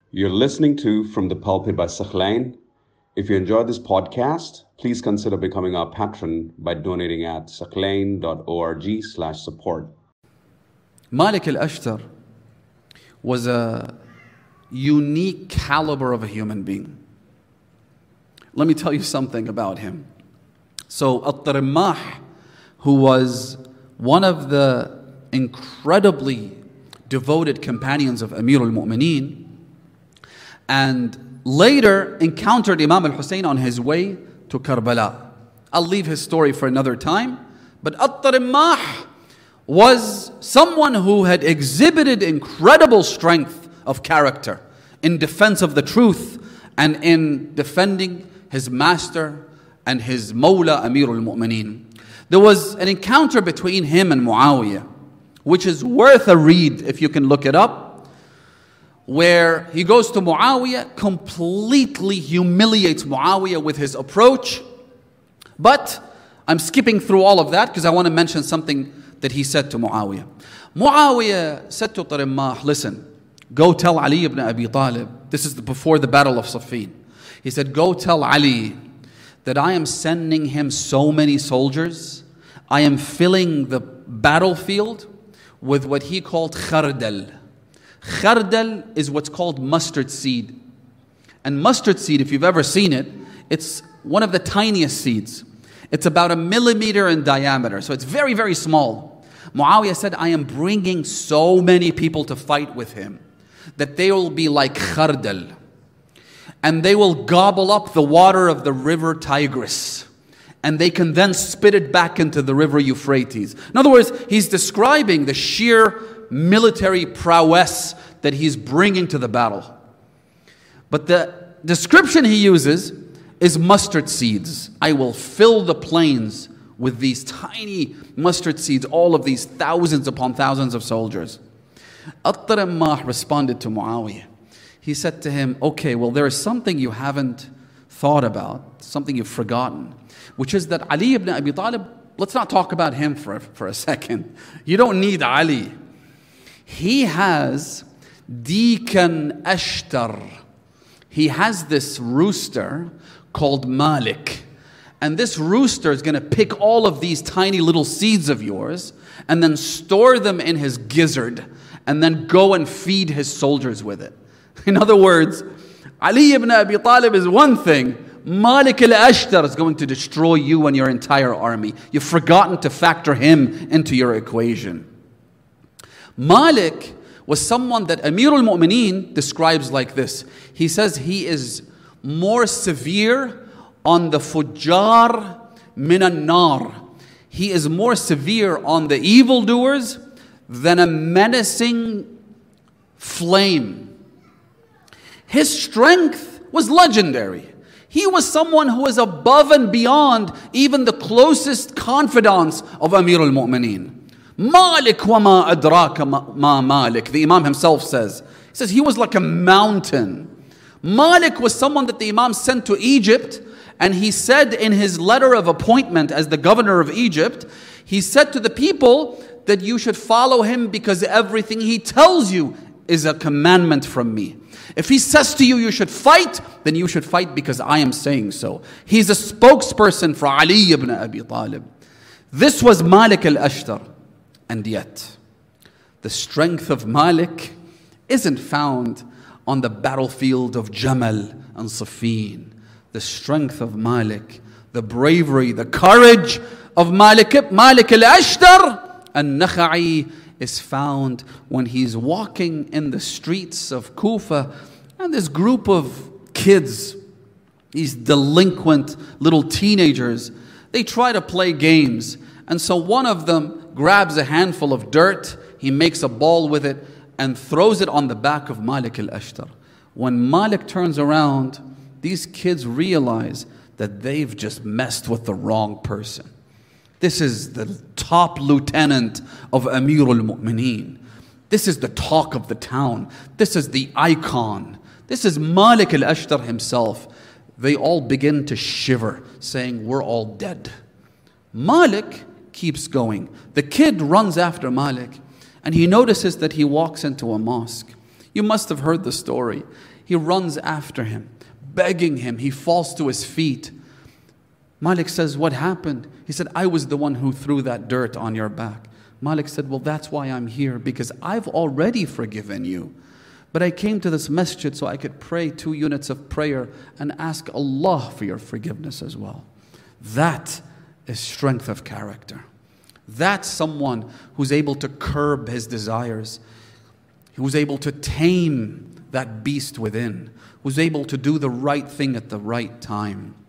You're listening to From the Pulpit by Sakhlain. If you enjoyed this podcast, please consider becoming our patron by donating at sakhlain.org/support. Malik al-Ashtar was a unique caliber of a human being. Let me tell you something about him. So At-Tarimmah, who was one of the incredibly devoted companions of Amir al-Mu'mineen, and later encountered Imam al-Hussein on his way to Karbala. I'll leave his story for another time. But At-Tarimmah was someone who had exhibited incredible strength of character in defense of the truth and in defending his master and his Mawla Amir al-Mu'mineen. There was an encounter between him and Muawiyah, which is worth a read if you can look it up, where he goes to Muawiyah, completely humiliates Muawiyah with his approach. But I'm skipping through all of that because I want to mention something that he said to Muawiyah. Muawiyah said to Tarimmah, listen, go tell Ali ibn Abi Talib. This is before the Battle of Siffin. He said, go tell Ali that I am sending him so many soldiers. I am filling the battlefield with what he called khardal. Khardal is what's called mustard seed. And mustard seed, if you've ever seen it, it's one of the tiniest seeds. It's about 1 millimeter in diameter, so it's very, very small. Muawiyah said, I am bringing so many people to fight with him that they will be like khardal. And they will gobble up the water of the river Tigris. And they can then spit it back into the river Euphrates. In other words, he's describing the sheer military prowess that he's bringing to the battle. But the description he uses is mustard seeds. I will fill the plains with these tiny mustard seeds, all of these thousands upon thousands of soldiers. At-Tarimmah responded to Muawiyah. He said to him, okay, well, there is something you haven't thought about, something you've forgotten, which is that Ali ibn Abi Talib, let's not talk about him for a second. You don't need Ali. He has Deacon Ashtar. He has this rooster called Malik. And this rooster is going to pick all of these tiny little seeds of yours and then store them in his gizzard and then go and feed his soldiers with it. In other words, Ali ibn Abi Talib is one thing. Malik al-Ashtar is going to destroy you and your entire army. You've forgotten to factor him into your equation. Malik was someone that Amir al-Mu'mineen describes like this. He says he is more severe on the fujjar min an-nar. He is more severe on the evildoers than a menacing flame. His strength was legendary. He was someone who was above and beyond even the closest confidants of Amir al-Mu'mineen. Malik wa ma adraka ma Malik. The Imam himself says. He says he was like a mountain. Malik was someone that the Imam sent to Egypt, and he said in his letter of appointment as the governor of Egypt, he said to the people that you should follow him because everything he tells you is a commandment from me. If he says to you, you should fight, then you should fight because I am saying so. He's a spokesperson for Ali ibn Abi Talib. This was Malik al-Ashtar. And yet, the strength of Malik isn't found on the battlefield of Jamal and Siffin. The strength of Malik, the bravery, the courage of Malik al-Ashtar al-Nakha'i is found when he's walking in the streets of Kufa, and this group of kids, these delinquent little teenagers, they try to play games. And so one of them grabs a handful of dirt, he makes a ball with it and throws it on the back of Malik al-Ashtar. When Malik turns around, these kids realize that they've just messed with the wrong person. This is the top lieutenant of Amir al-Mu'mineen. This is the talk of the town. This is the icon. This is Malik al-Ashtar himself. They all begin to shiver, saying, we're all dead. Malik keeps going. The kid runs after Malik, and he notices that he walks into a mosque. You must have heard the story. He runs after him, begging him. He falls to his feet. Malik says, what happened? He said, I was the one who threw that dirt on your back. Malik said, well, that's why I'm here, because I've already forgiven you. But I came to this masjid so I could pray 2 units of prayer and ask Allah for your forgiveness as well. That is strength of character. That's someone who's able to curb his desires, who's able to tame that beast within, who's able to do the right thing at the right time.